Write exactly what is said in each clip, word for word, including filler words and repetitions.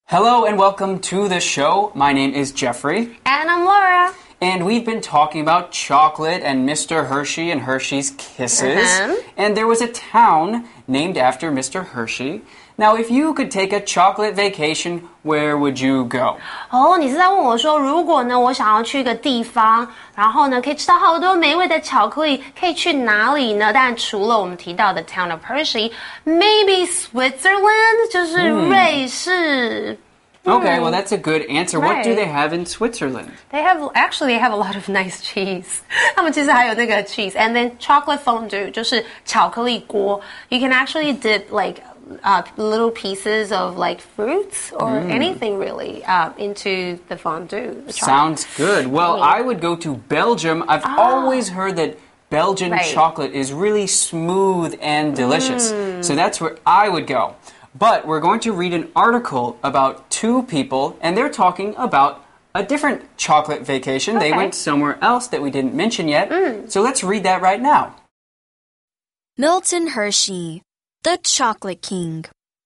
Hello and welcome to the show. My name is Jeffrey. And I'm Laura. And we've been talking about chocolate and Mister Hershey and Hershey's Kisses. Uh-huh. And there was a town named after Mister Hershey. Now, if you could take a chocolate vacation, where would you go? 哦，你是在问我说，如果呢，我想要去一个地方，然后呢，可以吃到好多美味的巧克力，可以去哪里呢？当然，除了我们提到的 Town of Hershey, maybe Switzerland，就是瑞士。 Okay, well, that's a good answer. Right. What do they have in Switzerland? They have actually they have a lot of nice cheese. 他们其实还有那个 cheese, and then chocolate fondue 就是巧克力锅。You can actually dip like uh, little pieces of like fruits or mm. anything really uh, into the fondue. The Sounds good. Well, yeah. I would go to Belgium. I've oh. always heard that Belgian right. chocolate is really smooth and delicious. Mm. So that's where I would go. But we're going to read an article about two people, and they're talking about a different chocolate vacation. Okay. They went somewhere else that we didn't mention yet. Mm. So let's read that right now. Milton Hershey, the Chocolate King.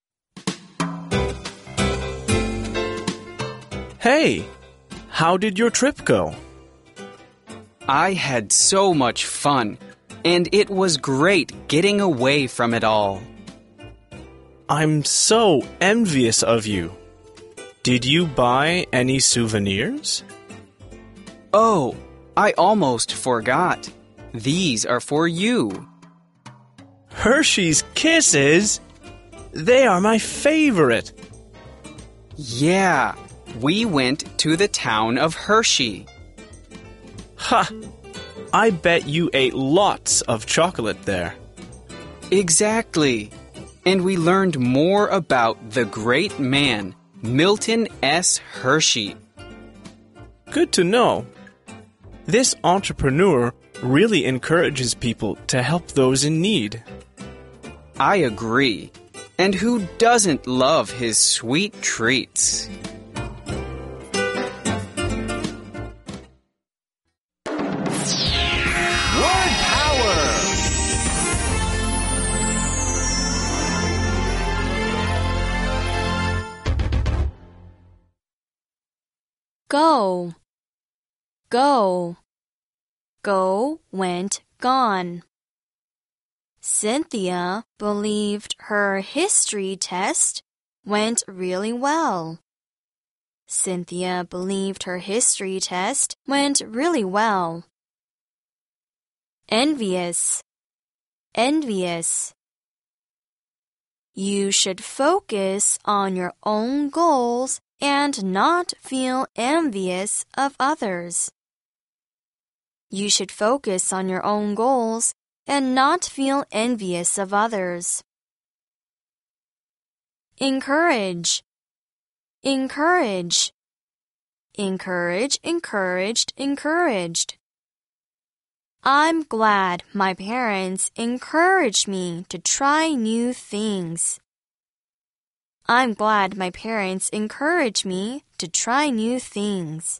Hey, how did your trip go? I had so much fun, and it was great getting away from it all. I'm so envious of you. Did you buy any souvenirs? Oh, I almost forgot. These are for you. Hershey's Kisses? They are my favorite. Yeah, we went to the town of Hershey. Ha! I bet you ate lots of chocolate there. Exactly. And we learned more about the great man, Milton S. Hershey. Good to know. This entrepreneur really encourages people to help those in need. I agree. And who doesn't love his sweet treats? Go, go, go went gone. Cynthia believed her history test went really well. Cynthia believed her history test went really well. Envious, envious. You should focus on your own goals and not feel envious of others. You should focus on your own goals and not feel envious of others. Encourage, encourage, encourage, encouraged, encouraged. I'm glad my parents encouraged me to try new things. I'm glad my parents encourage me to try new things.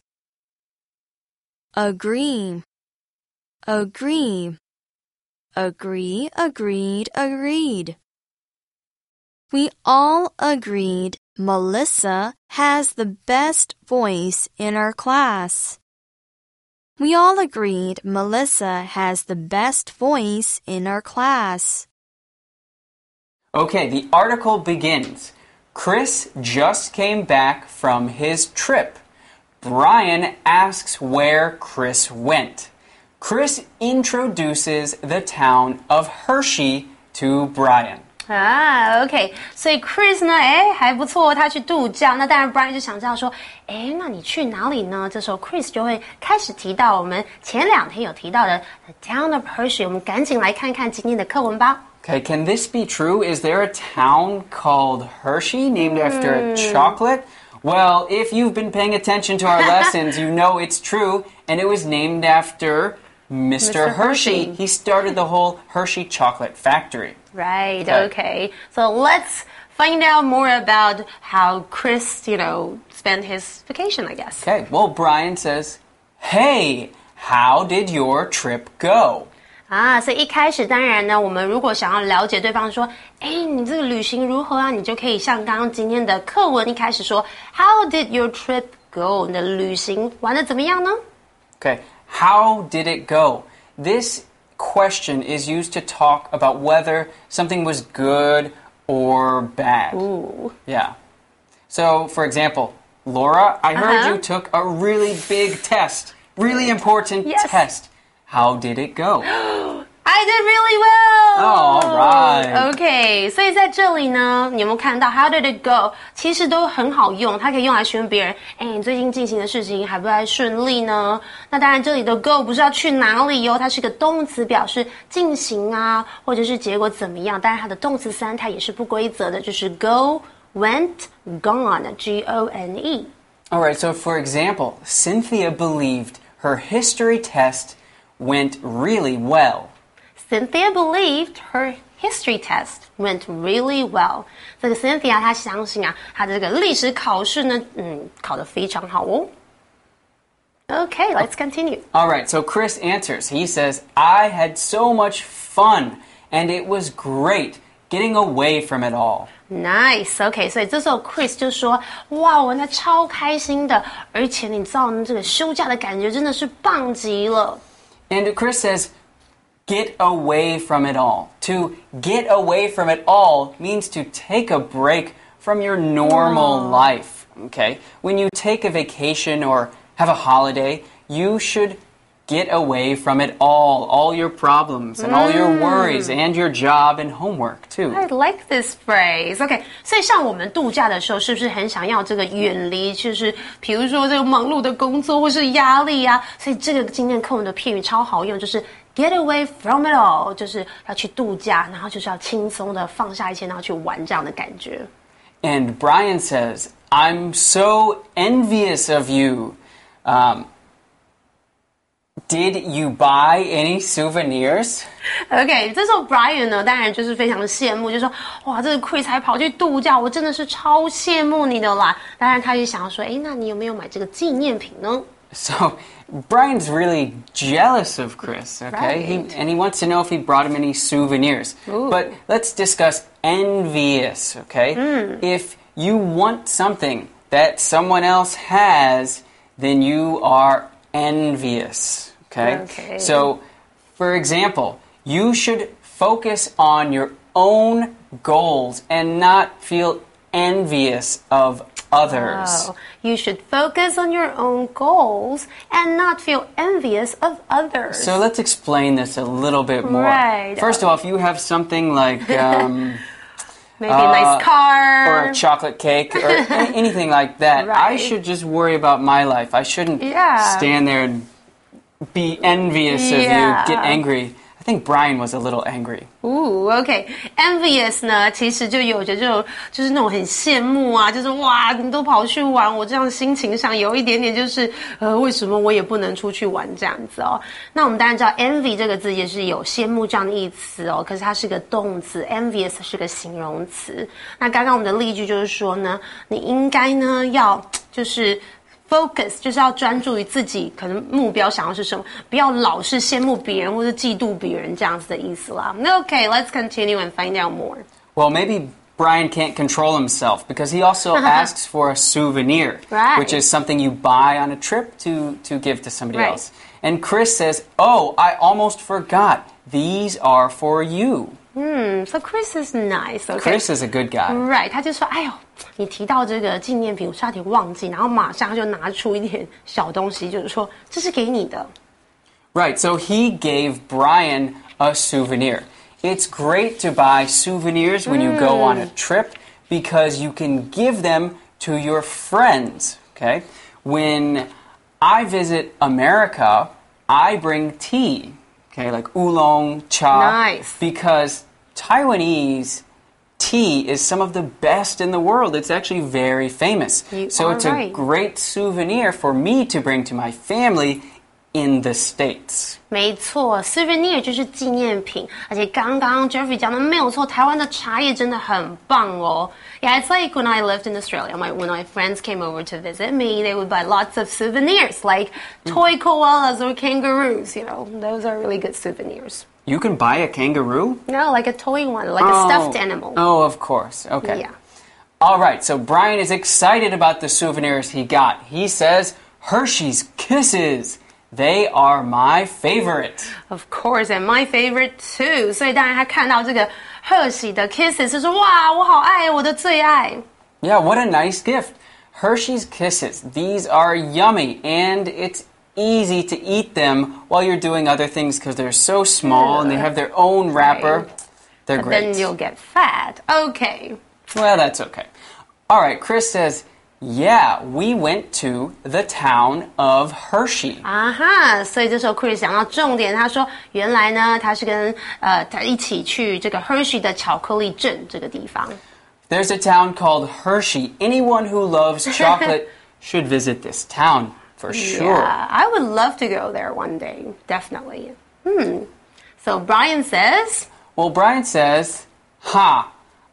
Agree, agree, agree, agreed, agreed. We all agreed Melissa has the best voice in our class. We all agreed Melissa has the best voice in our class. Okay, the article begins. Chris just came back from his trip. Brian asks where Chris went. Chris introduces the town of Hershey to Brian. 啊 ，OK， 所以 Chris 呢，哎，还不错，他去度假。那当然 ，Brian 就想知道说，哎，那你去哪里呢？这时候 Chris 就会开始提到我们前两天有提到的 The Town of Hershey。我们赶紧来看看今天的课文吧。 Okay, can this be true? Is there a town called Hershey named after a chocolate? Well, if you've been paying attention to our lessons, you know it's true, and it was named after Mister Mister Hershey. Hershey. He started the whole Hershey chocolate factory. Right, okay. okay. So let's find out more about how Chris, you know, spent his vacation, I guess. Okay, well, Brian says, hey, how did your trip go? 啊，所以一开始当然呢，我们如果想要了解对方说，哎，你这个旅行如何啊？你就可以像刚刚今天的课文一开始说 ，How did your trip go？ 你的旅行玩得怎么样呢？ Okay, how did it go? This question is used to talk about whether something was good or bad. Ooh. Yeah. So, for example, Laura, I heard Uh-huh. you took a really big test, really important Yes. test. How did it go? I did really well. Oh, all right. OK， 所以在这里呢，你有没有看到 How did it go？ 其实都很好用，它可以用来询问别人，哎，你最近进行的事情还不还顺利呢？那当然，这里的 go 不是要去哪里哟，它是个动词，表示进行啊，或者是结果怎么样。当然，它的动词三态也是不规则的，就是 go、went、gone，G O N E。 All right, so for example, Cynthia believed her history test went really well. Cynthia believed her history test went really well. 这个 Cynthia 她相信啊，她的这个历史考试呢，嗯，考得非常好哦。Okay, let's continue. All right, so Chris answers. He says, I had so much fun, and it was great getting away from it all. Nice. OK， 所以这时候 Chris 就说：“哇，我那超开心的，而且你知道这个休假的感觉真的是棒极了。” And Chris says, get away from it all. To get away from it all means to take a break from your normal life. Okay? When you take a vacation or have a holiday, you should get away from it all. All your problems and all your worries and your job and homework too. I like this phrase. OK， 所以像我们度假的时候，是不是很想要这个远离，就是比如说这个忙碌的工作或是压力啊？所以这个今天课文的片语超好用，就是 get away from it all， 就是要去度假，然后就是要轻松的放下一切，然后去玩这样的感觉。 And Brian says, I'm so envious of you. Um, Did you buy any souvenirs? OK， 这时候 Brian 呢，当然就是非常的羡慕，就说哇，这个 Chris 还跑去度假，我真的是超羡慕你的啦。当然，他就想要说，哎，那你有没有买这个纪念品呢？ So Brian's really jealous of Chris, okay? Right. He, and he wants to know if he brought him any souvenirs. Ooh. But let's discuss envious, okay? Mm. If you want something that someone else has, then you are envious, okay? Okay. So, for example, you should focus on your own goals and not feel envious of others. Oh, you should focus on your own goals and not feel envious of others. So let's explain this a little bit more. Right. First of all, if you have something like um, Maybe a nice car. or a chocolate cake or a- anything like that, I Right. should just worry about my life. I shouldn't Yeah. stand there and be envious of Yeah. you, get angry. I think Brian was a little angry. Ooh, OK. Envious 呢，其实就有着就就是那种很羡慕啊，就是哇，你都跑去玩，我这样心情上有一点点就是呃，为什么我也不能出去玩这样子哦？那我们当然知道 envy 这个字也是有羡慕这样的意思哦，可是它是个动词 ，envious 是个形容词。那刚刚我们的例句就是说呢，你应该呢要就是。Focus 就是要专注于自己，可能目标想要是什么，不要老是羡慕别人或者嫉妒别人这样子的意思啦。Okay, let's continue and find out more. Well, maybe Brian can't control himself because he also asks for a souvenir, Right. which is something you buy on a trip to, to give to somebody Right. else. And Chris says, oh, I almost forgot. These are for you. Hmm, so Chris is nice. Okay. Chris is a good guy. Right, 他就说，哎呦，你提到这个纪念品，我差点忘记，然后马上就拿出一点小东西，就是说这是给你的。 Right, so he gave Brian a souvenir. It's great to buy souvenirs when you go on a trip because you can give them to your friends, okay? When I visit America, I bring tea, okay, like oolong, cha. Nice. Because Taiwanese tea is some of the best in the world. It's actually very famous. You so are it's right. a great souvenir for me to bring to my family in the States. 没错 ，souvenir 就是纪念品，而且刚刚 Jeffrey 讲的没有错，台湾的茶叶真的很棒哦。Yeah, it's like when I lived in Australia. My when my friends came over to visit me, they would buy lots of souvenirs like toy koalas or kangaroos. You know, those are really good souvenirs. You can buy a kangaroo? No, like a toy one, like oh. a stuffed animal. Oh, of course. Okay. Yeah. All right, so Brian is excited about the souvenirs he got. He says, Hershey's Kisses. They are my favorite. Of course, and my favorite too. 所以当然他看到这个贺喜的 Kisses 就说哇，我好爱，我的最爱。 Yeah, what a nice gift. Hershey's Kisses. These are yummy, and it's easy to eat them while you're doing other things because they're so small and they have their own wrapper. Right. They're But great. Then you'll get fat. Okay. Well, that's okay. All right, Chris says, yeah, we went to the town of Hershey. 啊哈，所以这时候 Chris 讲到重点，他说原来呢，他是跟呃他一起去这个 Hershey 的巧克力镇这个地方。 There's a town called Hershey. Anyone who loves chocolate should visit this town for sure. Yeah, I would love to go there one day, definitely. Hmm. So Brian says, Well, Brian says, ha,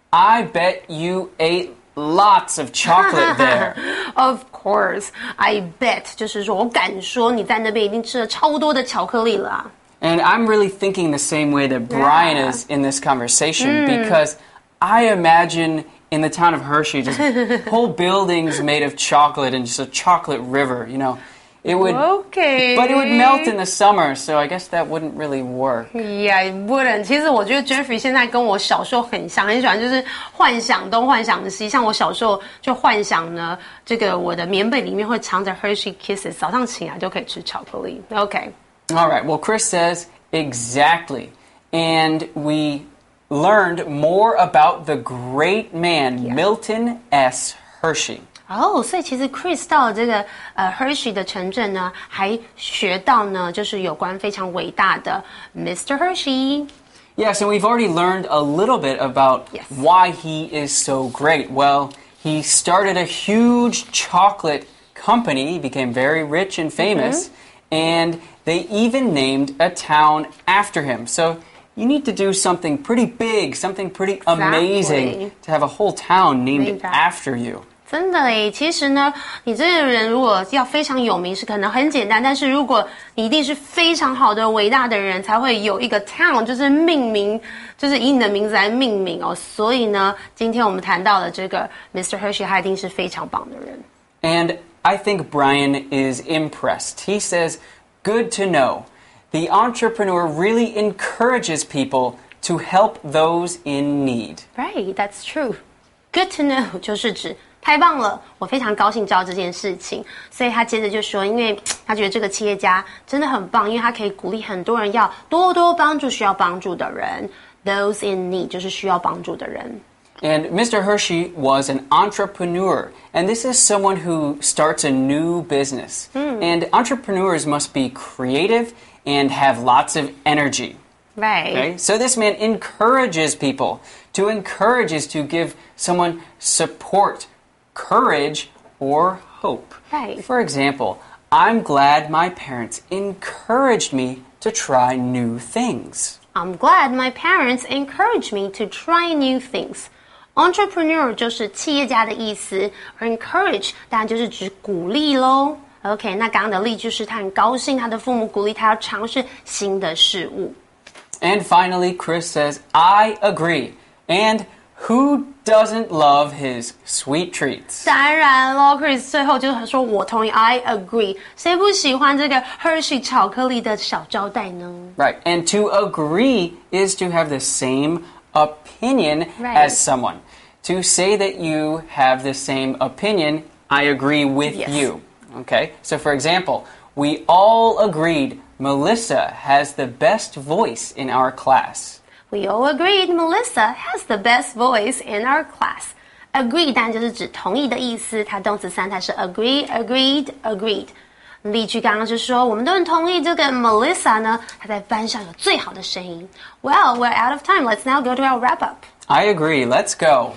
I bet you ate lots of chocolate there. Of course, I bet 就是说我敢说你在那边一定吃了超多的巧克力了。 And I'm really thinking the same way that Brian Yeah. is in this conversation because I imagine in the town of Hershey just whole buildings made of chocolate and just a chocolate river, you know. It would Okay. But it would melt in the summer, so I guess that wouldn't really work. Yeah, it wouldn't. 其实我觉得 Jeffrey 现在跟我小时候很像，很喜欢就是幻想东幻想西。像我小时候就幻想呢，这个我的棉被里面会藏着 Hershey Kisses， 早上起来就可以吃巧克力。Okay. All right, well, Chris says exactly. And we learned more about the great man, Yeah. Milton S. Hershey. 哦，所以其实 Chris 到了这个呃 Hershey 的城镇呢，还学到呢，就是有关非常伟大的 Mister Hershey。 Yes, and we've already learned a little bit about Yes. why he is so great. Well, he started a huge chocolate company, he became very rich and famous, and they even named a town after him. So you need to do something pretty big, something pretty amazing to have a whole town named Named that. after you. 真的诶，其实呢，你这个人如果要非常有名，是可能很简单，但是如果你一定是非常好的、伟大的人，才会有一个 town， 就是命名，就是以你的名字来命名哦。所以呢，今天我们谈到的这个 Mister Hershey， 他一定是非常棒的人。 And I think Brian is impressed. He says, good to know. The entrepreneur really encourages people to help those in need. Right, that's true. Good to know 就是指太棒了，我非常高兴知道这件事情。所以他接着就说，因为他觉得这个企业家真的很棒，因为他可以鼓励很多人要多多帮助需要帮助的人。Those in need 就是需要帮助的人。 And Mister Hershey was an entrepreneur, and this is someone who starts a new business. And entrepreneurs must be creative and have lots of energy. Right. Okay? So this man encourages people. To encourage is to give someone support, courage, or hope. Right. For example, I'm glad my parents encouraged me to try new things. I'm glad my parents encouraged me to try new things. Entrepreneur 就是企业家的意思，而 encourage 当然就是指鼓励咯。OK， 那刚刚的例句是他很高兴他的父母鼓励他要尝试新的事物。 And finally, Chris says, I agree. And who doesn't love his sweet treats? 当然咯 ，Chris 最后就说我同意 ，I agree。谁不喜欢这个 Hershey 巧克力的小招待呢？ Right. And to agree is to have the same opinion Right. as someone. To say that you have the same opinion, I agree with Yes. you. Okay? So for example, we all agreed Melissa has the best voice in our class. We all agreed Melissa has the best voice in our class. Agree 当然就是指同意的意思，它动词三态是 agree, agreed, agreed。例句刚刚是说，我们都很同意这个 Melissa 呢，她在班上有最好的声音。Well, we're out of time. Let's now go to our wrap up. I agree. Let's go.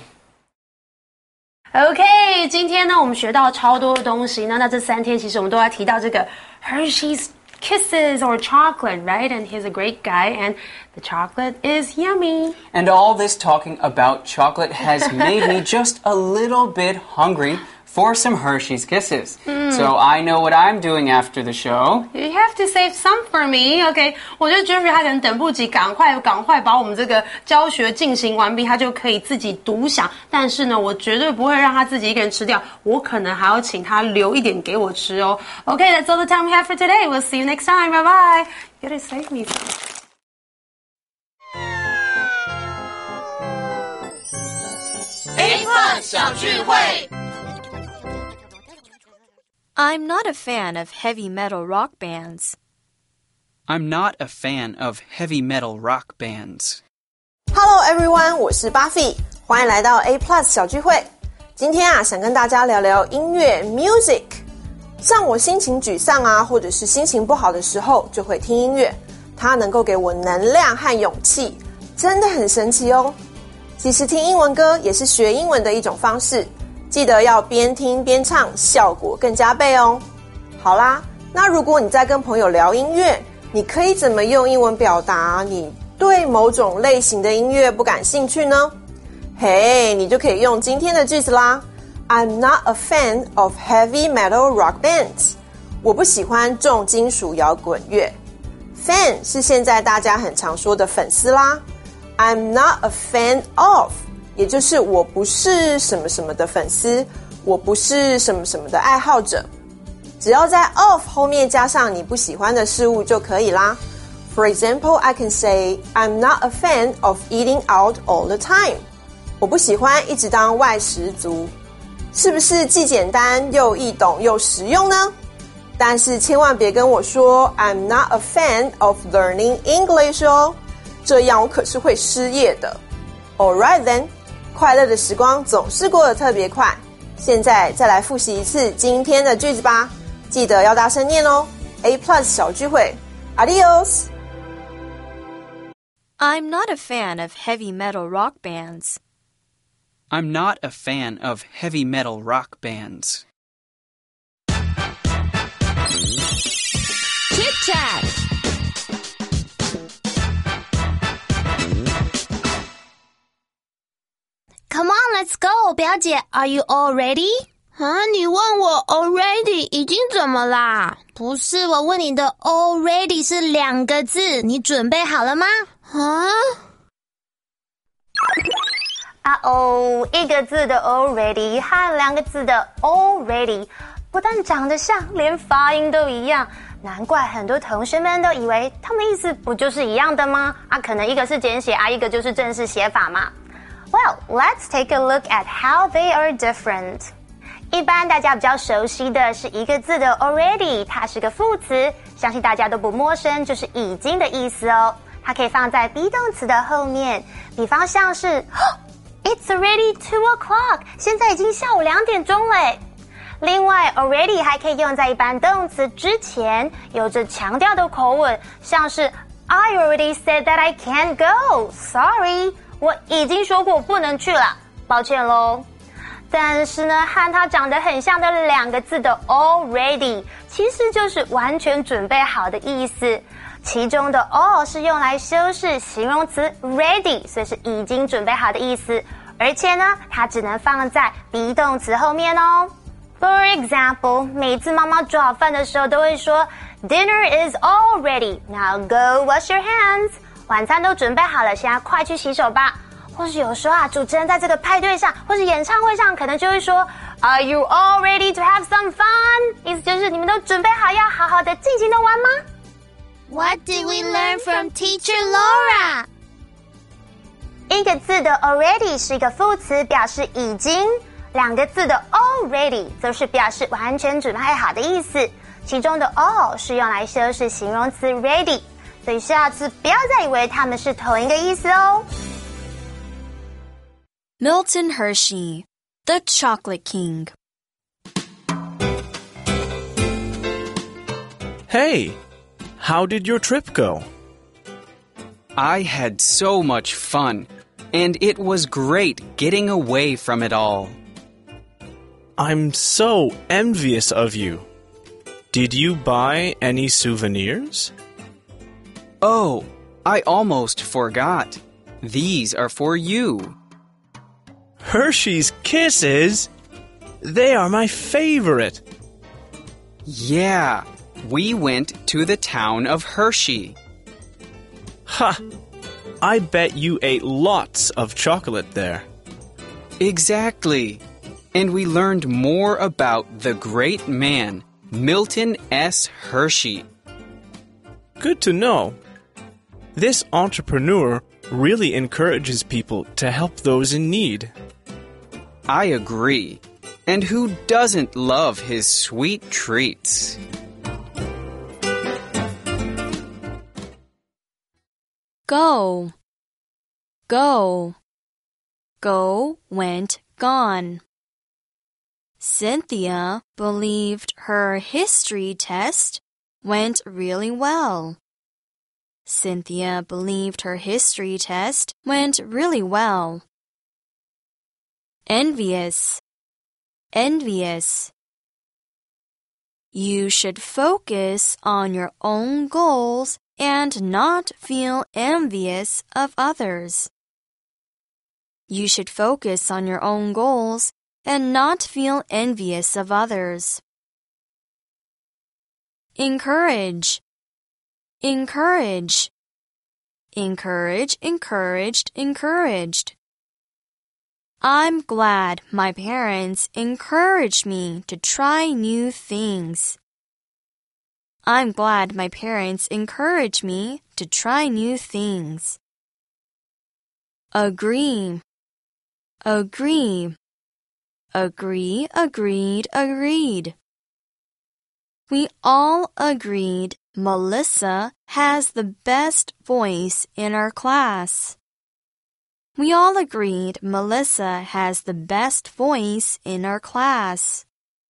OK， 今天呢，我们学到超多的东西呢。那这三天其实我们都在提到这个 Hershey's Kisses or chocolate, right? And he's a great guy, and the chocolate is yummy. And all this talking about chocolate has made me just a little bit hungry for some Hershey's Kisses. So I know what I'm doing after the show. You have to save some for me, OK? 我觉得 Jeffrey 他可能等不及，赶快赶快把我们这个教学进行完毕，他就可以自己独享。但是呢，我绝对不会让他自己一个人吃掉，我可能还要请他留一点给我吃哦。OK, that's all the time we have for today. We'll see you next time. Bye bye. You gotta save me. A Plus 小聚会。 I'm not a fan of heavy metal rock bands. I'm not a fan of heavy metal rock bands. Hello everyone, 我是 Buffy， 欢迎来到 A Plus 小聚会。今天啊，想跟大家聊聊音乐 music。像我心情沮丧啊，或者是心情不好的时候，就会听音乐，它能够给我能量和勇气，真的很神奇哦。其实听英文歌也是学英文的一种方式，记得要边听边唱，效果更加倍哦。好啦，那如果你在跟朋友聊音乐，你可以怎么用英文表达你对某种类型的音乐不感兴趣呢？嘿，你就可以用今天的句子啦。I'm not a fan of heavy metal rock bands. 我不喜欢重金属摇滚乐。Fan 是现在大家很常说的粉丝啦。I'm not a fan of, 也就是我不是什麼什麼的粉絲，我不是什麼什麼的愛好者。只要在 of 後面加上你不喜歡的事物就可以啦。For example, I can say, I'm not a fan of eating out all the time. 我不喜歡一直當外食族。是不是既簡單又易懂又實用呢？但是千萬別跟我說 I'm not a fan of learning English 哦，這樣我可是會失業的。Alright then, 快樂的時光總是過得特別快。現在再來複習一次今天的句子吧，記得要大聲念哦。A Plus 小聚會 Adios! I'm not a fan of heavy metal rock bands. I'm not a fan of heavy metal rock bands. Chit Chat. Come on, let's go, 表姐 Are you all ready? 啊，你问我 already 已经怎么啦？ 不是，我问你的 already 是两个字，你准备好了吗？ 啊？ 啊哦，一个字的 already 和两个字的 already 不但长得像，连发音都一样，难怪很多同学们都以为他们意思不就是一样的吗？啊，可能一个是简写啊，一个就是正式写法嘛。Well, let's take a look at how they are different. 一般大家比较熟悉的是一个字的 already， 它是个副词，相信大家都不陌生，就是已经的意思哦。它可以放在 be 动词的后面，比方像是It's already two o'clock. 现在已经下午两点钟嘞。另外 already 还可以用在一般动词之前，有着强调的口吻，像是 I already said that I can't go. Sorry, 我已经说过不能去了，抱歉咯。但是呢，和它长得很像的两个字的 already 其实就是完全准备好的意思。其中的 all 是用来修饰形容词 ready， 所以是已经准备好的意思。而且呢，它只能放在 be 动词后面哦。For example， 每次妈妈煮好饭的时候都会说 Dinner is all ready. Now go wash your hands. 晚餐都准备好了，现在快去洗手吧。或是有时候啊，主持人在这个派对上或是演唱会上可能就会说 Are you all ready to have some fun? 意思就是你们都准备好要好好的尽情的玩吗 ？What did we learn from Teacher Laura? 一个字的 already 是一个副词，表示已经；两个字的 already 则是表示完全准备好的意思。其中的 all 是用来修饰形容词 ready， 所以下次不要再以为它们是同一个意思哦。 Milton Hershey, the Chocolate King. Hey!How did your trip go? I had so much fun, and it was great getting away from it all. I'm so envious of you. Did you buy any souvenirs? Oh, I almost forgot. These are for you. Hershey's Kisses? They are my favorite. Yeah, we went to the town of Hershey. Ha! I bet you ate lots of chocolate there. Exactly. And we learned more about the great man, Milton S. Hershey. Good to know. This entrepreneur really encourages people to help those in need. I agree. And who doesn't love his sweet treats? Go. Go. Go went gone. Cynthia believed her history test went really well. Cynthia believed her history test went really well. Envious. Envious. You should focus on your own goals and not feel envious of others. You should focus on your own goals and not feel envious of others. Encourage. Encourage. Encourage, encouraged, encouraged. I'm glad my parents encouraged me to try new things. I'm glad my parents encouraged me to try new things. Agree. Agree. Agree, agreed, agreed. We all agreed Melissa has the best voice in our class. We all agreed Melissa has the best voice in our class.